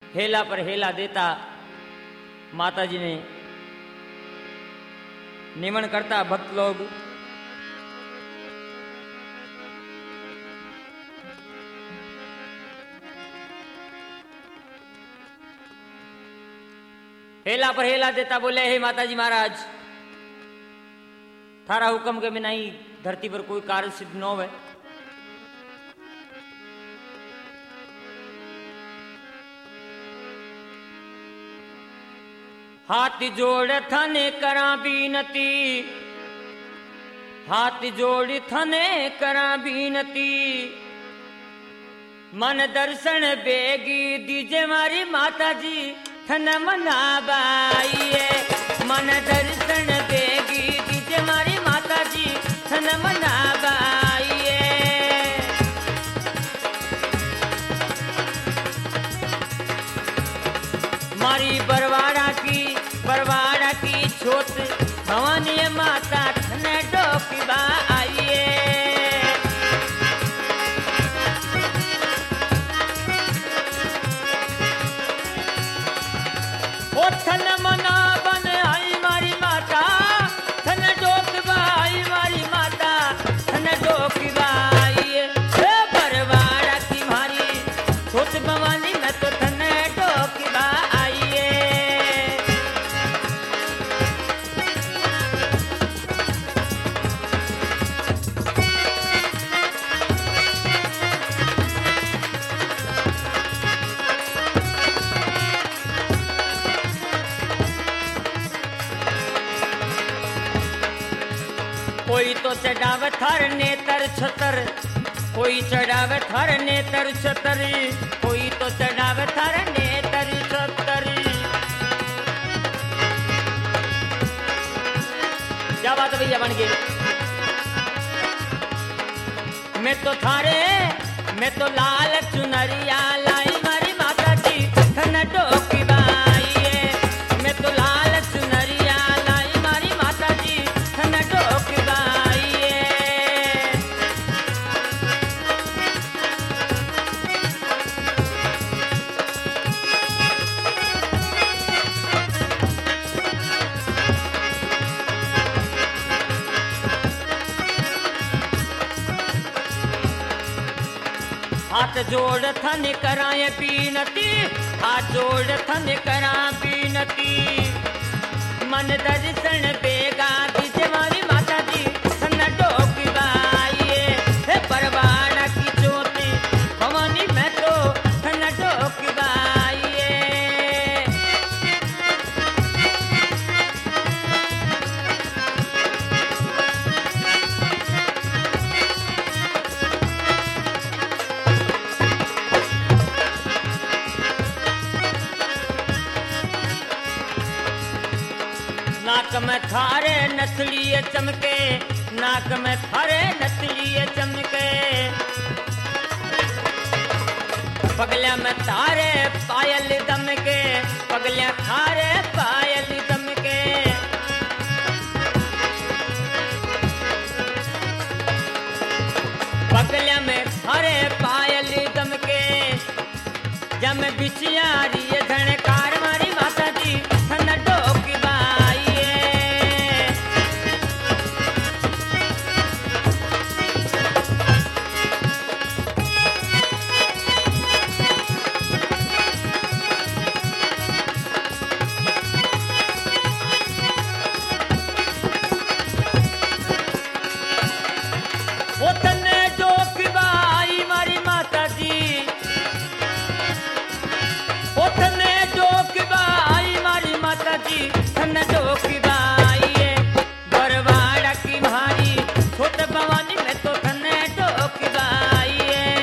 हेला पर हेला देता माता जी ने निमन करता भक्त लोग। हेला पर हेला देता बोले, हे माता जी महाराज, थारा हुक्म के बिना ही धरती पर कोई कार्य सिद्ध न होवे। हाथ जोड़ थने करा बीनती, हाथ जोड़ थने करा बीनती, मन दर्शन बेगी दीजे मारी माता जी थन मनाबाइए। मन दर्शन बेगी दीजे मारी माता जी थन मनाबाइए। मारी बरवाड़ा की छोट भवानी माता थन डोकी बाइए। ओ थन मना बन आई मारी माता थन डोक बाई मारी माता थन डोकी बाई। बरवाड़ा की मारी छोट भवानी मैं तो थन डोकी बाई। कोई तो चढ़ावे थार नेतर छतर, कोई चढ़ावे थार नेतर छतर, कोई तो चढ़ावे थार नेतर छतर। क्या बात है भैया बन गई। मैं तो लाल चुनरिया लाई मारी माता जी थन डोकी बाई। मैं तो लाल चुनरिया लाई मारी माता जी थन डोकी बाई। हाथ जोड़ थन कराए बीनती, हाथ जोड़ थन करा बीनती, मन दर्शन बेगा दीजे मारी माता जी थन डोकी बाई। बरवाड़ा की ज्योति भवानी मैं तो थन डोकी बाई। नाक में थारे नथलिए चमके, नाक में थारे नथलिए चमके, पगलिया में तारे पायल दमके, पगलिया थारे पायल दमके। पगलिया में थारे पायल दमके, जम बिचियारी धनकार मारी माता जी थन डोकी बाई। ओ थने डोकी बाई मारी माता जी, ओ थने डोकी बाई मारी माता जी थन डोकी बाई। बरवाड़ा की मारी छोट भवानी में तो थन डोकी बाई।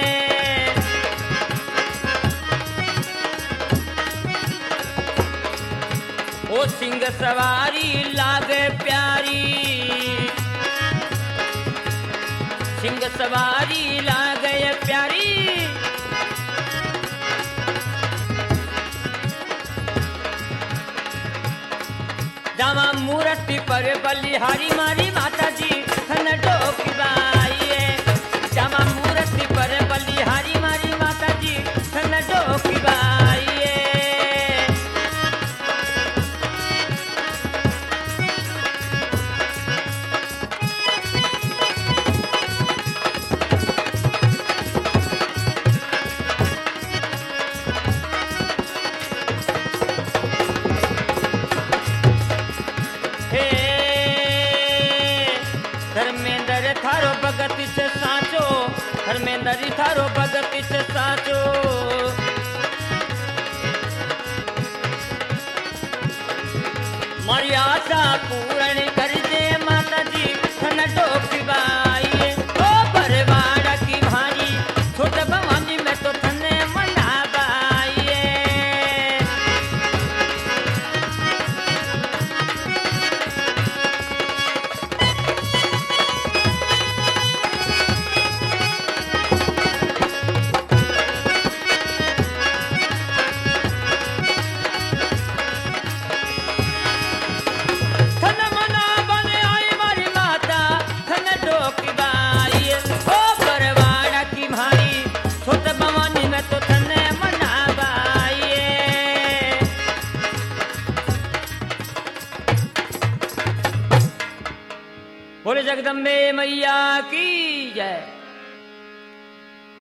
ओ सिंह सवारी लागे प्यारी, सिंह सवारी लागे प्यारी, जावा मूर्ति पर बलिहारी मारी माता जी थन डोकी बाई। जावा मूर्ति पर बलिहारी मारी माता जी थन डोकी बाई। भगत से साचो, धर्मेंद्र थारो भगत से साचो। मारी आशा पूर्ण कर दे माता जी, थन डोकी बाई ओ बरवाड़ा की भारी, छोटे भवानी में तो थने मना बाई। थन मना बने आई मारी माता, थन डोकी बाई ओ बरवाड़ा की भारी, छोटे भवानी में तो थने मना बाई। बोले जगदम्बे मैया की जय।